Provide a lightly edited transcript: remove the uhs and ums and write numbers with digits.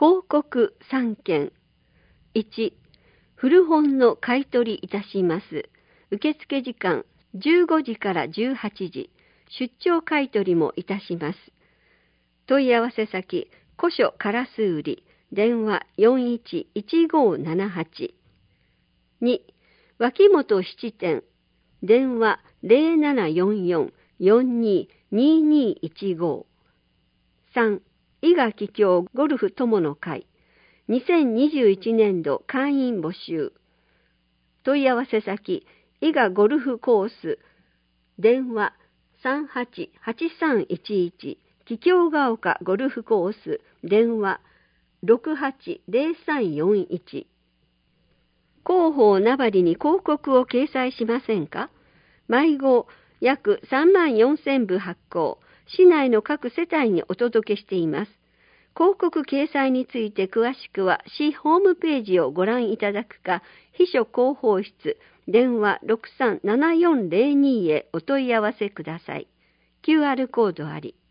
広告3件。1、古本の買い取りいたします。受付時間15時から18時。出張買い取りもいたします。問い合わせ先、古書カラス売り、電話411578。2、脇本七店、電話0744-422215。3、伊賀桔梗ゴルフ友の会、2021年度会員募集。問い合わせ先、伊賀ゴルフコース、電話388311、桔梗ヶ丘ゴルフコース、電話680341。広報名張に広告を掲載しませんか？毎号約34,000部発行、市内の各世帯にお届けしています。広告掲載について詳しくは市ホームページをご覧いただくか、秘書広報室、電話637402へお問い合わせください。QR コードあり。